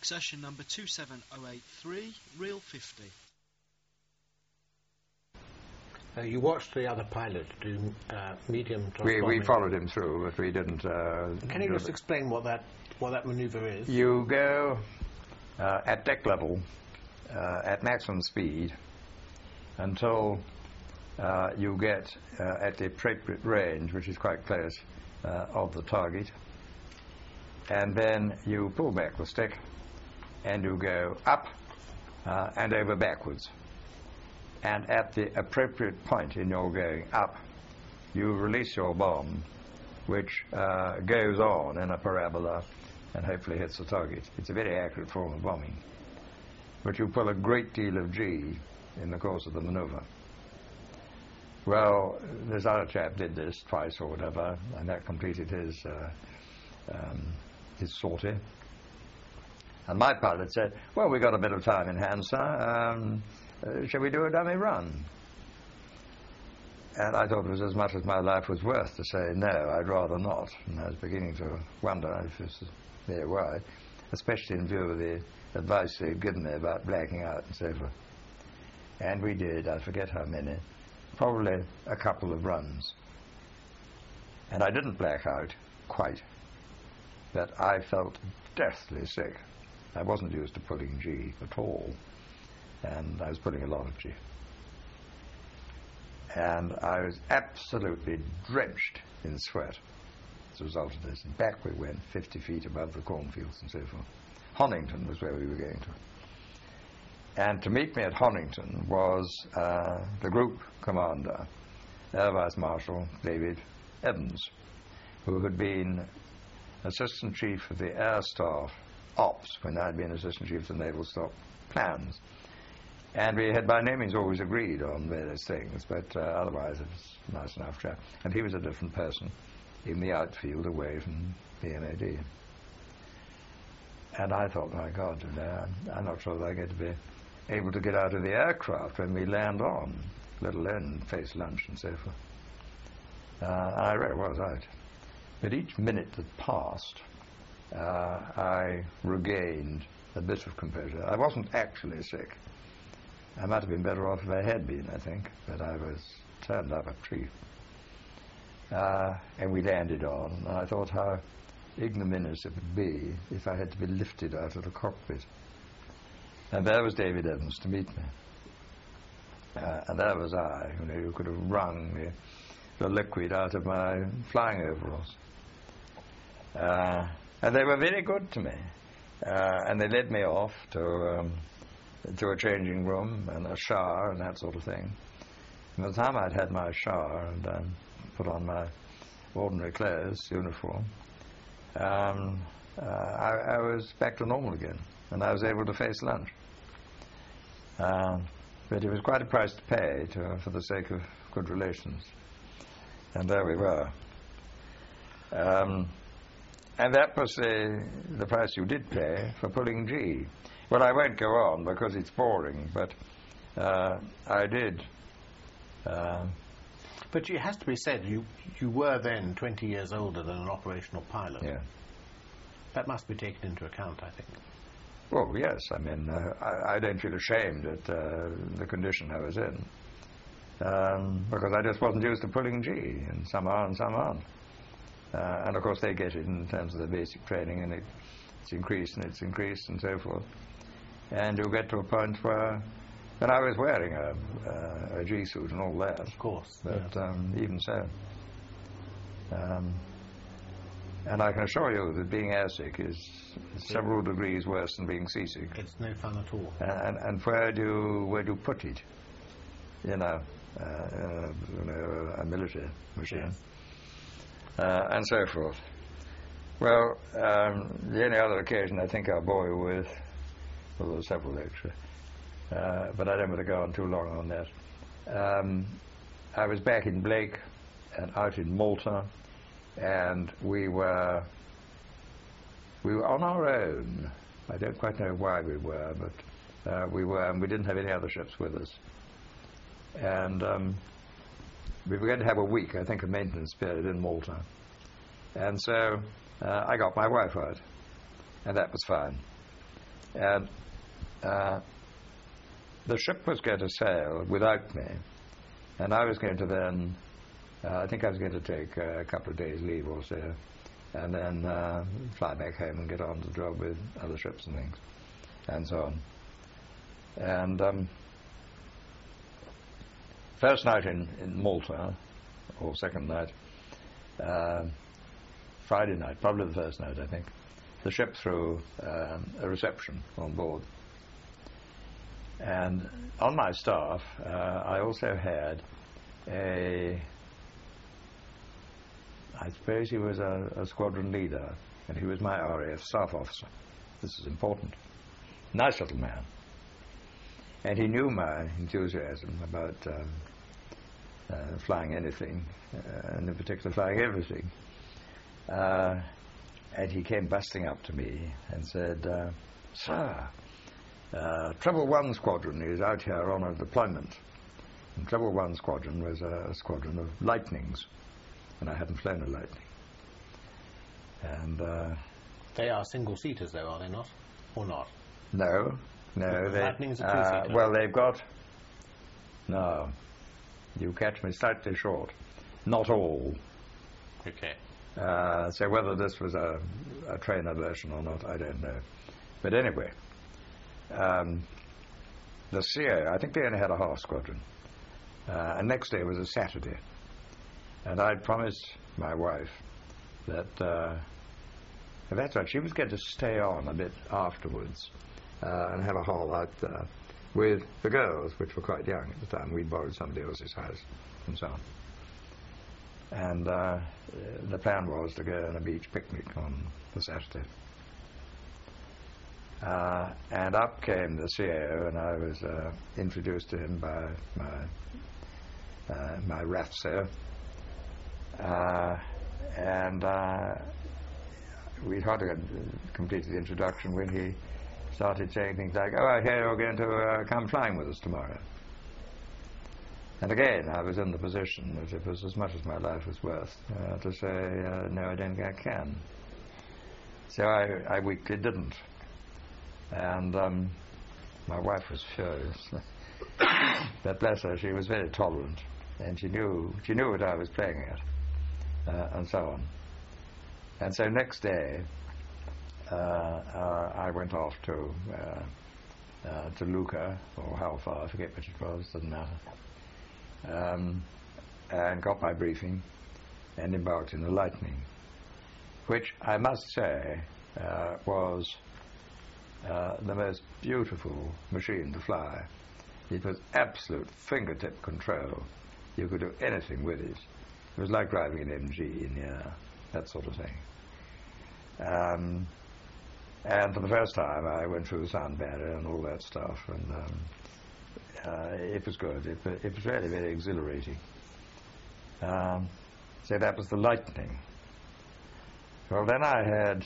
Succession number 27083, reel 50. You watched the other pilot do medium thrust We bombing. followed him through, but we didn't... Can you just explain what that manoeuvre is? You go at deck level at maximum speed until you get at the appropriate range, which is quite close, of the target. And then you pull back the stick and you go up and over backwards. And at the appropriate point in your going up, you release your bomb, which goes on in a parabola and hopefully hits the target. It's a very accurate form of bombing. But you pull a great deal of G in the course of the maneuver. Well, this other chap did this twice or whatever, and that completed his sortie. And my pilot said, well, we've got a bit of time in hand, sir. Shall we do a dummy run? And I thought it was as much as my life was worth to say, no, I'd rather not. And I was beginning to wonder if this was very wise, especially in view of the advice they'd given me about blacking out and so forth. And we did, I forget how many, probably a couple of runs. And I didn't black out quite, but I felt deathly sick. I wasn't used to pulling G at all, and I was pulling a lot of G. And I was absolutely drenched in sweat as a result of this. And back we went, 50 feet above the cornfields and so forth. Honington was where we were going to. And to meet me at Honington was the group commander, Air Vice Marshal David Evans, who had been Assistant Chief of the Air Staff Ops when I'd been Assistant Chief of the Naval Staff Plans. And we had by no means always agreed on various things, but otherwise it was a nice enough chap. And he was a different person in the outfield away from the MOD. And I thought, my God, I'm not sure that I'm going to be able to get out of the aircraft when we land on, let alone face lunch and so forth. I really was out. But each minute that passed, I regained a bit of composure. I wasn't actually sick. I might have been better off if I had been, I think, but I was turned up a tree. And we landed on, and I thought how ignominious it would be if I had to be lifted out of the cockpit. And there was David Evans to meet me. And there was I, who could have wrung the liquid out of my flying overalls. And they were very good to me. And they led me off to a changing room and a shower and that sort of thing. And by the time I'd had my shower and put on my ordinary clothes, uniform, I was back to normal again, and I was able to face lunch. But it was quite a price to pay for the sake of good relations. And there we were. And that was the price you did pay for pulling G. Well, I won't go on because it's boring, but I did. But it has to be said, you were then 20 years older than an operational pilot. Yeah. That must be taken into account, I think. Well, yes. I mean, I don't feel ashamed at the condition I was in, because I just wasn't used to pulling G, and some are and some aren't. And of course they get it in terms of the basic training, and it's increased and it's increased and so forth. And you'll get to a point where, and I was wearing a G suit and all that. Of course. But yeah. Even so. And I can assure you that being airsick is several degrees worse than being seasick. It's no fun at all. And where do you put it? A military machine. Yes. And so forth. Well, the only other occasion I think I'll bore you with, well, there were several actually, but I don't want to go on too long on that. I was back in Blake and out in Malta, and we were on our own. I don't quite know why we were, but we were, and we didn't have any other ships with us. And we were going to have a week, I think, a maintenance period in Malta. And so I got my wife out, and that was fine. And the ship was going to sail without me, and I was going to then, I think I was going to take a couple of days' leave or so, and then fly back home and get on to the job with other ships and things, and so on. And first night in Malta, or second night, Friday night, probably the first night, I think, the ship threw a reception on board. And on my staff, I also had I suppose he was a squadron leader, and he was my RAF staff officer. This is important. Nice little man. And he knew my enthusiasm about flying anything, and in particular flying everything. And he came busting up to me and said, "Sir, Treble 1 Squadron is out here on a deployment." And Treble 1 Squadron was a squadron of Lightnings, and I hadn't flown a Lightning. And they are single-seaters, though, are they not? Or not? No. The Lightnings are two-seater. Well, they've got... No. You catch me slightly short. Not all. Okay. So whether this was a trainer version or not, I don't know. But anyway, the CA, I think they only had a half squadron. And next day was a Saturday. And I'd promised my wife that, that's right, she was going to stay on a bit afterwards and have a haul out there with the girls, which were quite young at the time. We'd borrowed somebody else's house and so on. And the plan was to go on a beach picnic on the Saturday. And up came the CAO, and I was introduced to him by my RAFSO. And we'd hardly completed the introduction when he started saying things like, "Oh, I hear you're going to come flying with us tomorrow." And again, I was in the position, as it was as much as my life was worth, to say, "No, I don't think I can." So I weakly didn't. And my wife was furious. But bless her, she was very tolerant, and she knew what I was playing at, and so on. And so next day, I went off to Lucca, or how far, I forget which it was, doesn't matter, and got my briefing and embarked in the Lightning, which I must say was the most beautiful machine to fly. It was absolute fingertip control. You could do anything with it. It was like driving an MG in the air, that sort of thing. And for the first time I went through the sound barrier and all that stuff, and it was good. It was really very exhilarating. So that was the Lightning. Well, then I had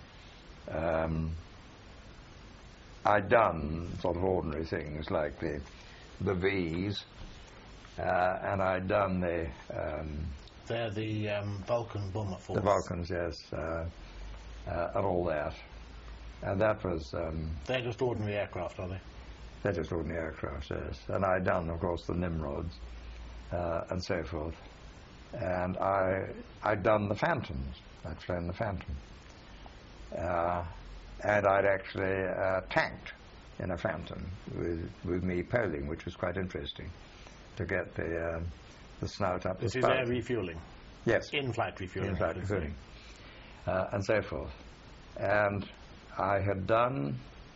I'd done sort of ordinary things like the V's, and I'd done the they're the Vulcan bomber force. The Vulcans, yes, and all that. And that was... they're just ordinary aircraft, are they? They're just ordinary aircraft, yes. And I'd done, of course, the Nimrods and so forth. And I'd done the Phantoms. I'd flown the Phantom. And I'd actually tanked in a Phantom with me poling, which was quite interesting, to get the snout up. This is air refuelling? Yes. In-flight refuelling. In-flight refuelling. And so forth. And I had done...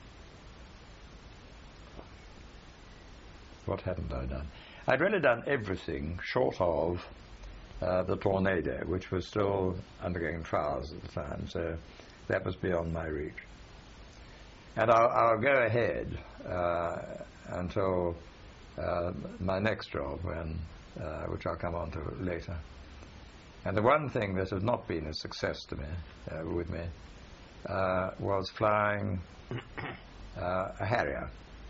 What hadn't I done? I'd really done everything short of the Tornado, which was still undergoing trials at the time, so that was beyond my reach. And I'll go ahead until my next job, which I'll come on to later. And the one thing that has not been a success to me, with me, was flying a Harrier.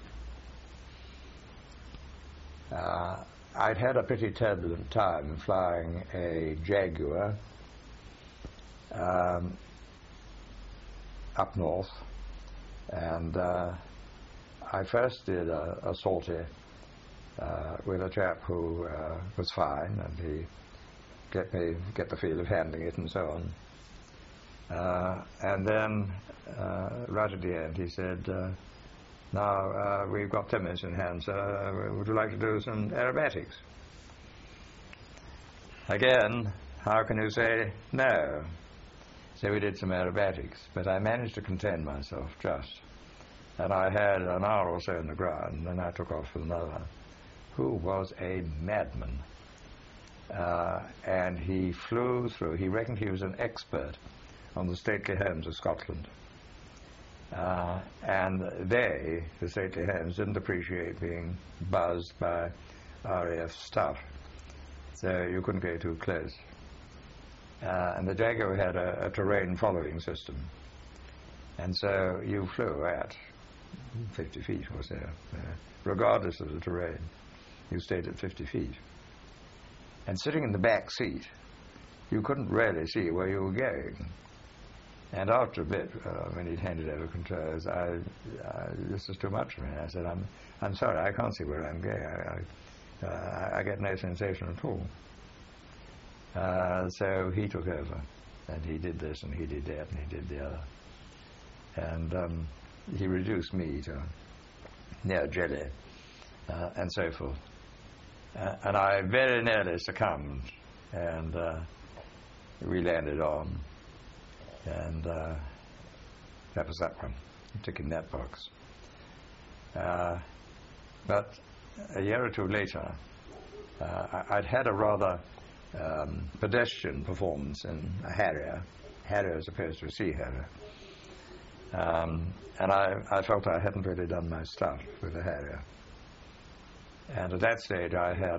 I'd had a pretty turbulent time flying a Jaguar up north, And I first did a sortie with a chap who was fine, and he get the feel of handling it and so on. And then, right at the end, he said, now we've got 10 minutes in hand, so would you like to do some aerobatics? Again, how can you say no? So we did some aerobatics, but I managed to contain myself just. And I had an hour or so in the ground, and then I took off with another, who was a madman. And he flew through. He reckoned he was an expert on the stately homes of Scotland. And they, the stately homes, didn't appreciate being buzzed by RAF stuff. So you couldn't go too close. And the Jaguar had a terrain following system. And so you flew at 50 feet or so, regardless of the terrain. You stayed at 50 feet. And sitting in the back seat, you couldn't really see where you were going. And after a bit, when he'd handed over controls, this is too much for me. I said, I'm sorry, I can't see where I'm going. I get no sensation at all. So he took over, and he did this, and he did that, and he did the other. And he reduced me to near jelly, and so forth. And I very nearly succumbed, and we landed on, and that was that one, ticking that box. But a year or two later, I'd had a rather pedestrian performance in a Harrier as opposed to a Sea Harrier. And I felt I hadn't really done my stuff with the Harrier. And at that stage I had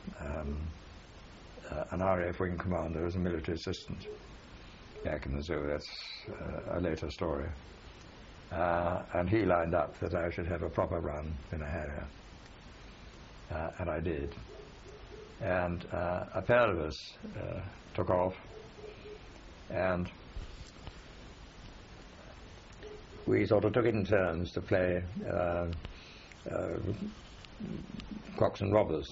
an RAF wing commander as a military assistant back in the zoo. That's a later story. And he lined up that I should have a proper run in a Harrier. And I did. And a pair of us took off, and we sort of took it in turns to play cocks and robbers.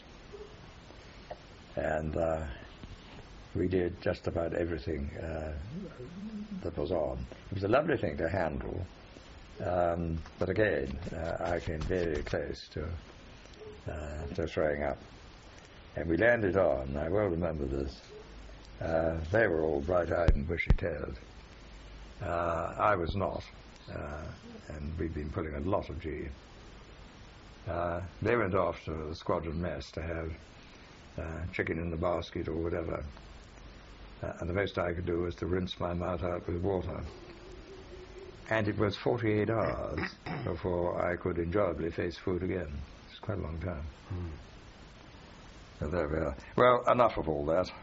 And we did just about everything that was on. It was a lovely thing to handle, but again, I came very close to throwing up. And we landed on, I well remember this, they were all bright-eyed and bushy-tailed. I was not, and we'd been pulling a lot of G. They went off to the squadron mess to have chicken in the basket or whatever, and the most I could do was to rinse my mouth out with water. And it was 48 hours before I could enjoyably face food again. It's quite a long time. So there we are. Well, enough of all that.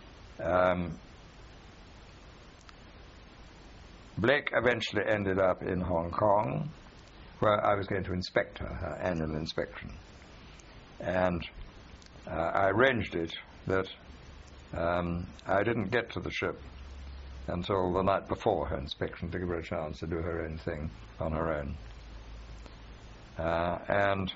Blake eventually ended up in Hong Kong, where I was going to inspect her annual inspection. And I arranged it that I didn't get to the ship until the night before her inspection to give her a chance to do her own thing on her own. And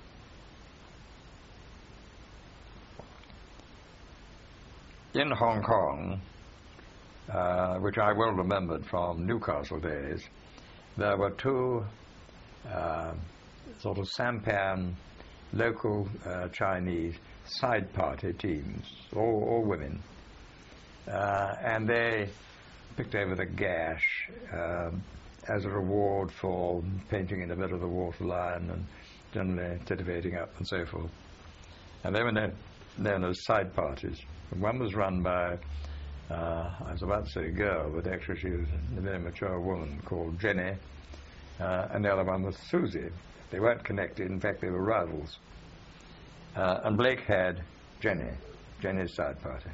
in Hong Kong, which I well remembered from Newcastle days, there were two sort of sampan local Chinese side party teams, all women, and they picked over the gash as a reward for painting in the middle of the waterline and generally titivating up and so forth. And they were known as side parties. One was run by, I was about to say a girl, but actually she was a very mature woman called Jenny, and the other one was Susie. They weren't connected, in fact they were rivals. And Blake had Jenny's side party.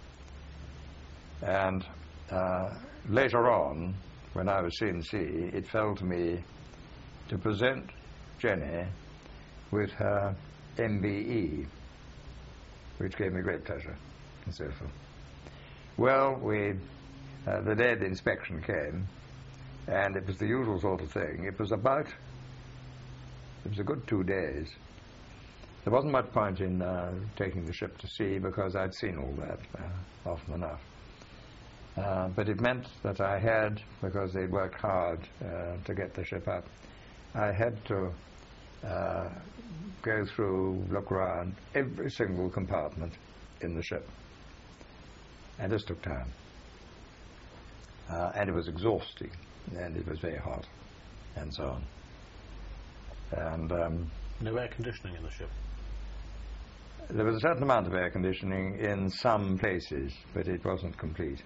And later on, when I was CNC, it fell to me to present Jenny with her MBE, which gave me great pleasure, and so forth. Well, the day the inspection came, And it was the usual sort of thing. It was a good 2 days. There wasn't much point in taking the ship to sea because I'd seen all that often enough. But it meant that I had, because they'd worked hard to get the ship up, I had to go through, look around every single compartment in the ship. And this took time. And it was exhausting, and it was very hot, and so on. And no air conditioning in the ship? There was a certain amount of air conditioning in some places, but it wasn't complete.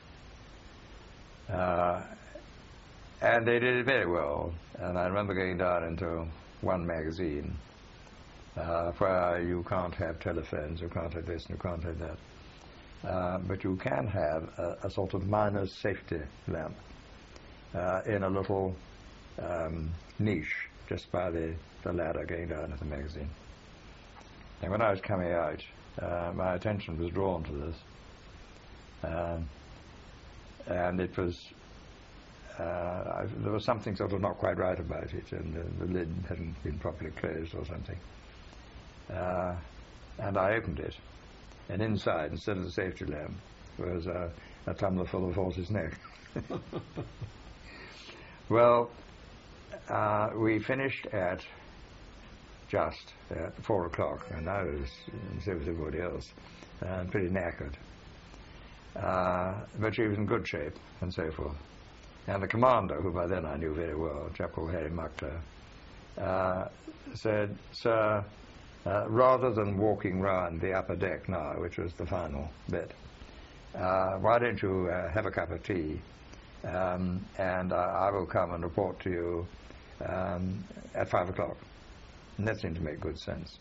And they did it very well. And I remember going down into one magazine where you can't have telephones, you can't have this, and you can't have that. But you can have a sort of miner's safety lamp in a little niche just by the ladder going down to the magazine. And when I was coming out, my attention was drawn to this. And it was, there was something sort of not quite right about it, and the lid hadn't been properly closed or something. And I opened it, and inside, instead of the safety lamp, was a tumbler full of horse's neck. Well, we finished at just 4 o'clock, and I was, so was everybody else, pretty knackered. But she was in good shape, and so forth. And the commander, who by then I knew very well, a chap called Harry Muckler, said, "Sir, rather than walking round the upper deck now, which was the final bit, why don't you have a cup of tea, and I will come and report to you at 5 o'clock. And that seemed to make good sense.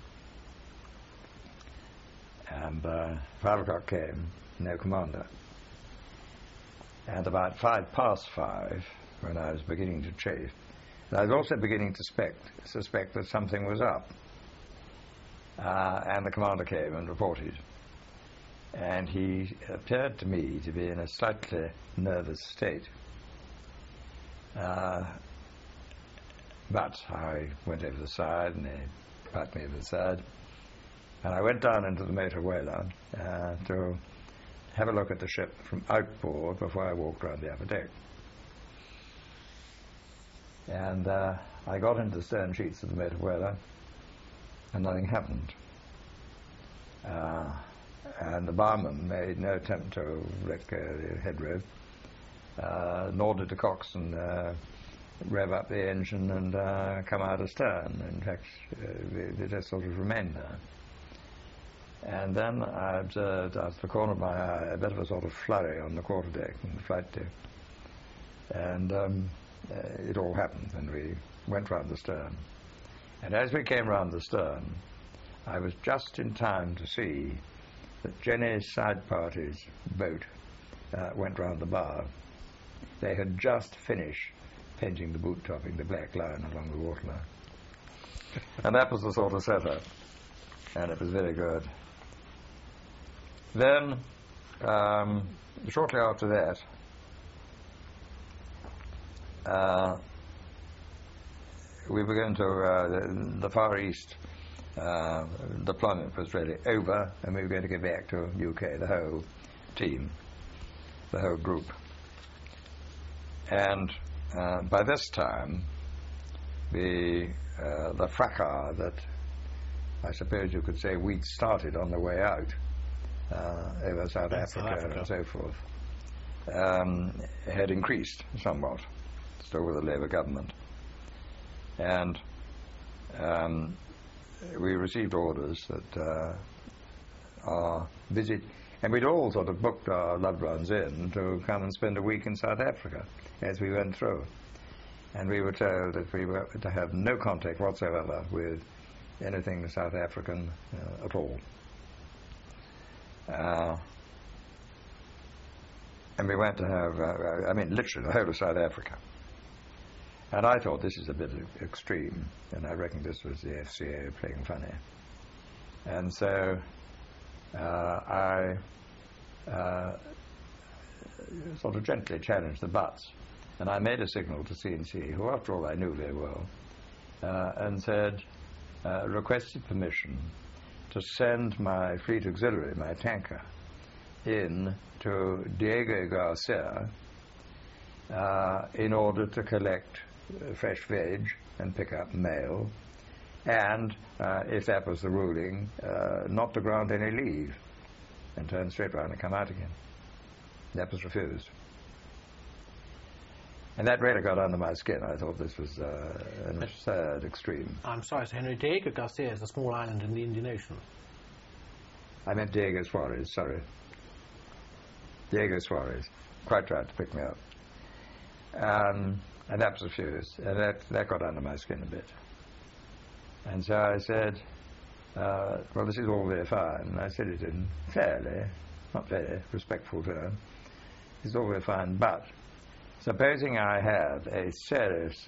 And 5 o'clock came, no commander. And about 5:05, when I was beginning to chafe, and I was also beginning to suspect that something was up. And the commander came and reported. And he appeared to me to be in a slightly nervous state. But I went over the side, and they patted me over the side. And I went down into the motor whaler to have a look at the ship from outboard before I walked around the upper deck. And I got into the stern sheets of the motor whaler, and nothing happened. And the barman made no attempt to let go of the head rope, nor did the coxswain rev up the engine and come out astern. In fact, they just sort of remained there. And then I observed out of the corner of my eye a bit of a sort of flurry on the quarterdeck and the flight deck. And it all happened when we went round the stern. And as we came round the stern, I was just in time to see that Jenny's side party's boat went round the bar. They had just finished painting the boot topping, the black line along the waterline. And that was the sort of setup. And it was very good. Then, shortly after that, we were going to the Far East. Deployment was really over, and we were going to get back to UK, the whole team, the whole group. And by this time, the fracas that I suppose you could say we'd started on the way out over South Africa and so forth had increased somewhat, still with the Labour government. And we received orders that our visit, and we'd all sort of booked our loved ones in to come and spend a week in South Africa as we went through. And we were told that we were to have no contact whatsoever with anything South African at all. And we went to have, literally the whole of South Africa. And I thought this is a bit extreme, and I reckon this was the FCA playing funny. And so I sort of gently challenged the butts And I made a signal to C&C, who after all I knew very well, and said, requested permission to send my fleet auxiliary, my tanker, in to Diego Garcia in order to collect fresh veg and pick up mail, and if that was the ruling, not to grant any leave and turn straight round and come out again. That was refused. And that really got under my skin. I thought this was an absurd extreme. I'm sorry, Sir Henry. Diego Garcia is a small island in the Indian Ocean. I meant Diego Suarez, sorry. Diego Suarez. Quite tried to pick me up. And that was refused. And that got under my skin a bit. And so I said, well, this is all very fine. And I said it in fairly, not very respectful tone. It's all very fine, but supposing I have a serious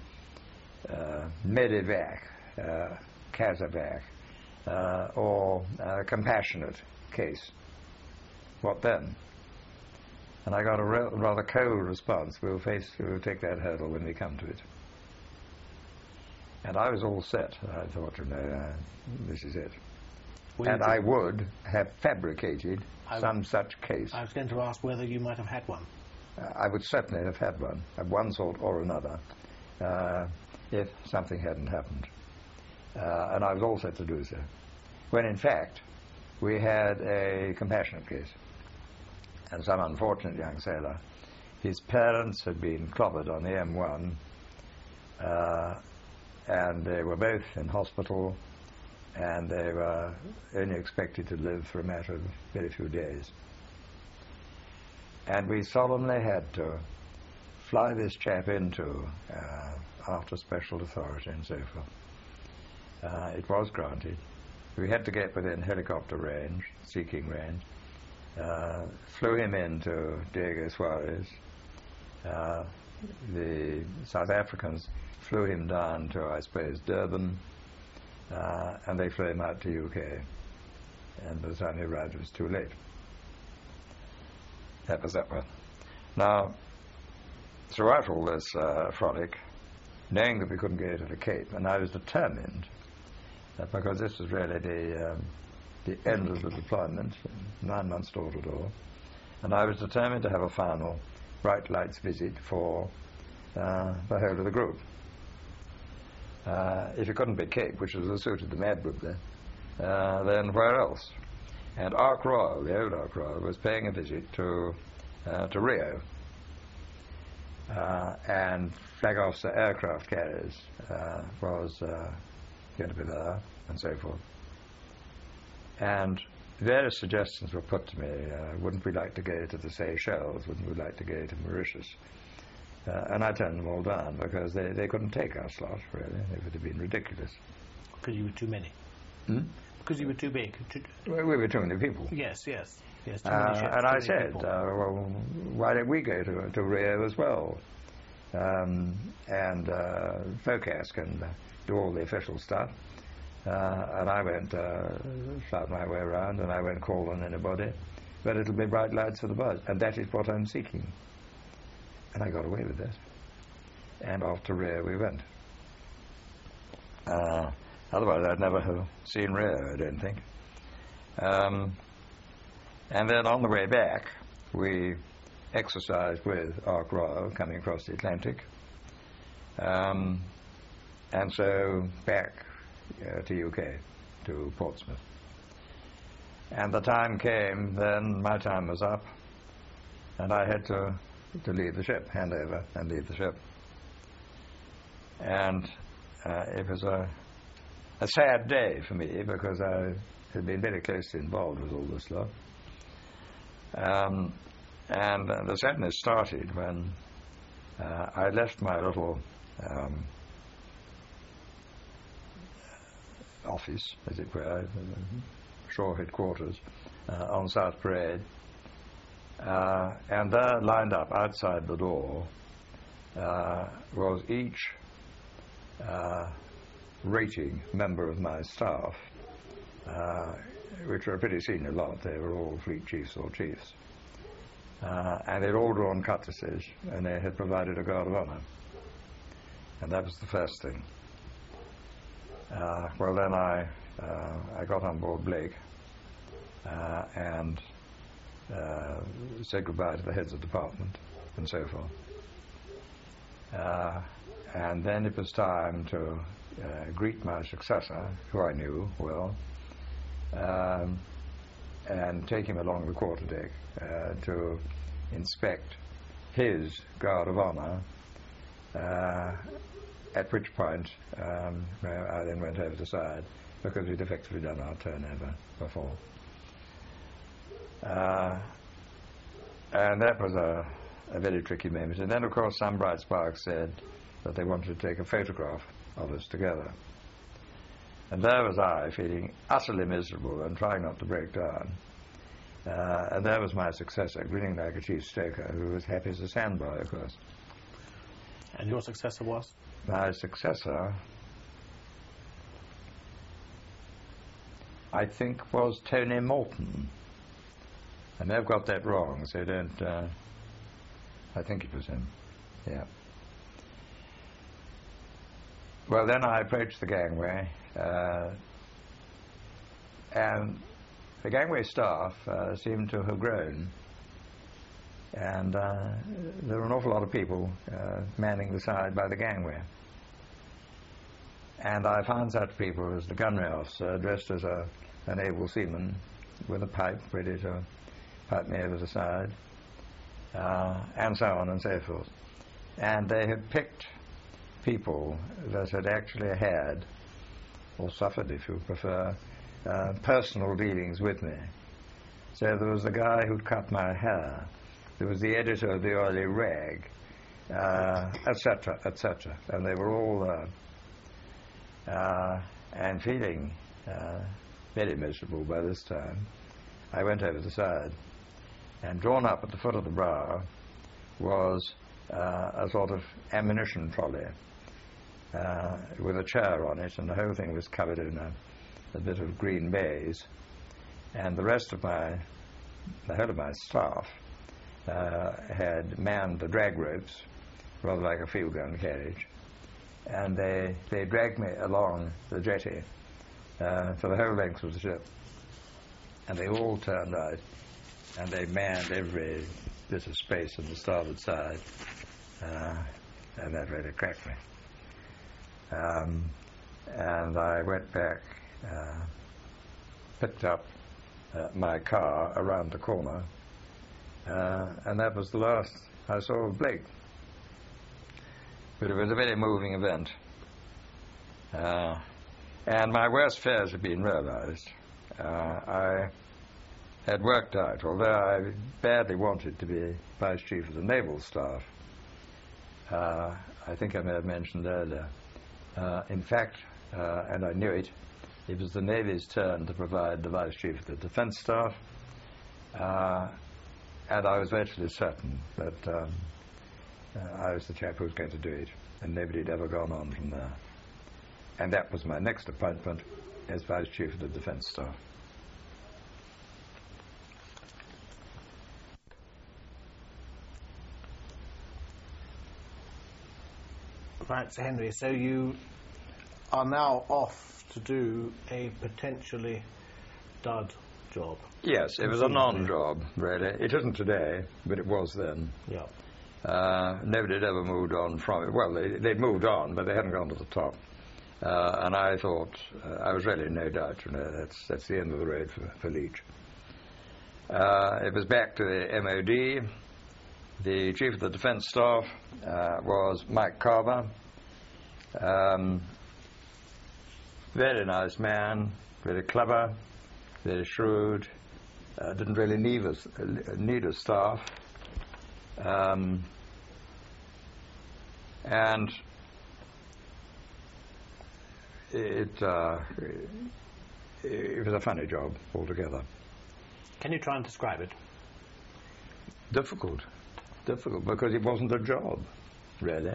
medevac, casevac, or compassionate case, what then? And I got a rather cold response. We'll take that hurdle when we come to it. And I was all set. I thought, this is it. And I would have fabricated some such case. I was going to ask whether you might have had one. I would certainly have had one, of one sort or another, if something hadn't happened. And I was all set to do so. When in fact, we had a compassionate case. And some unfortunate young sailor, his parents had been clobbered on the M1, and they were both in hospital, and they were only expected to live for a matter of very few days. And we solemnly had to fly this chap into after special authority and so forth. It was granted. We had to get within helicopter range, seeking range. Flew him into Diego Suarez. The South Africans flew him down to, I suppose, Durban, and they flew him out to UK. And by the time he arrived, it was too late. That was that one. Now, throughout all this frolic, knowing that we couldn't get to the Cape, and I was determined that because this was really the end of the deployment, 9 months door to door, and I was determined to have a final bright lights visit for the whole of the group. If it couldn't be Cape, which was the suit of the Mad Group then where else? And Ark Royal, the old Ark Royal, was paying a visit to Rio, and Flag Officer Aircraft Carriers was going to be there, and so forth. And various suggestions were put to me. Wouldn't we like to go to the Seychelles? Wouldn't we like to go to Mauritius? And I turned them all down because they couldn't take our slot, really. It would have been ridiculous. Because you were too many. Because you were too big. We were too many people. Yes. Too many ships, and I many said, well, why don't we go to Rio as well? And FOCAS can do all the official stuff. And I won't shout my way around, and I won't call on anybody. But it'll be bright lights for the buzz, and that is what I'm seeking. And I got away with it. And off to Rio we went. Otherwise I'd never have seen Rio, I don't think. And then on the way back, we exercised with Ark Royal coming across the Atlantic. And so back to UK, to Portsmouth. And the time came, then my time was up, and I had to leave the ship, hand over and leave the ship. And it was a sad day for me because I had been very closely involved with all this lot. And the sadness started when I left my little office, as it were, shore headquarters on South Parade, and there, lined up outside the door, was each rating member of my staff, which were a pretty senior lot. They were all fleet chiefs or chiefs. and they'd all drawn cutlasses, and they had provided a guard of honour. And that was the first thing. Well, then I got on board Blake and said goodbye to the heads of department and so forth. And then it was time to greet my successor, who I knew well, and take him along the quarterdeck to inspect his guard of honour, at which point I then went over the side, because we'd effectively done our turnover before. And that was a very tricky moment. And then, of course, some bright sparks said that they wanted to take a photograph of us together. And there was I, feeling utterly miserable and trying not to break down. And there was my successor, grinning like a chief stoker, who was happy as a sandboy, of course. And your successor was? My successor, I think, was Tony Morton. I may have got that wrong, so don't... I think it was him, yeah. Well, then I approached the gangway, and the gangway staff seemed to have grown, and there were an awful lot of people manning the side by the gangway. And I found such people as the gunnery officer, dressed as an able seaman, with a pipe ready to pipe me over the side, and so on and so forth. And they had picked people that had actually had, or suffered if you prefer, personal dealings with me. So there was the guy who'd cut my hair, there was the editor of the Oily Rag, etc., etc. And they were all there. And feeling very miserable by this time, I went over the side. And drawn up at the foot of the brow was a sort of ammunition trolley with a chair on it, and the whole thing was covered in a bit of green baize. And the rest of the whole of my staff had manned the drag ropes, rather like a field gun carriage, and they dragged me along the jetty for the whole length of the ship. And they all turned out, and they manned every bit of space on the starboard side, and that really cracked me. And I went back, picked up my car around the corner, and that was the last I saw of Blake. But it was a very moving event. And my worst fears had been realized. I had worked out, although I badly wanted to be Vice Chief of the Naval Staff, I think I may have mentioned earlier, in fact, and I knew it, it was the Navy's turn to provide the Vice Chief of the Defence Staff, and I was virtually certain that I was the chap who was going to do it, and nobody had ever gone on from there. And that was my next appointment as Vice Chief of the Defence Staff. Right, Sir Henry, so you are now off to do a potentially dud job. Yes, it was a non-job, really. It isn't today, but it was then. Yeah. Nobody had ever moved on from it. Well, they'd moved on, but they hadn't gone to the top. And I thought, I was really in no doubt, you know, that's the end of the road for Leach. It was back to the MOD. The Chief of the Defence Staff was Mike Carver. Very nice man, very clever, very shrewd, didn't really need a staff. And it was a funny job altogether. Can you try and describe it? Difficult, because it wasn't a job, really.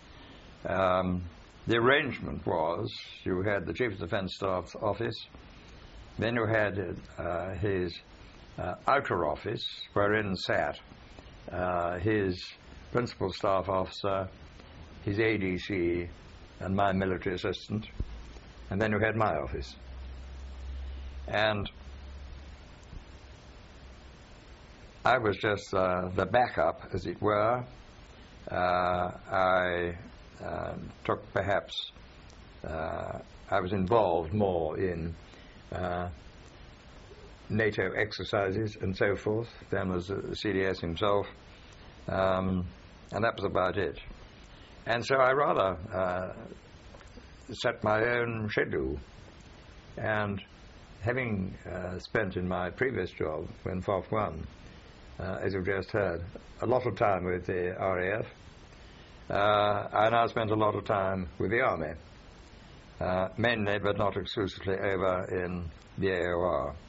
The arrangement was you had the Chief of Defence Staff's office, then you had his outer office, wherein sat his principal staff officer, his ADC, and my military assistant, and then you had my office. And I was just the backup, as it were. I took perhaps, I was involved more in NATO exercises and so forth than was the CDS himself, and that was about it. And so I rather set my own schedule, and having spent in my previous job when FOF 1, as you've just heard, a lot of time with the RAF, I now spent a lot of time with the Army, mainly but not exclusively over in the AOR.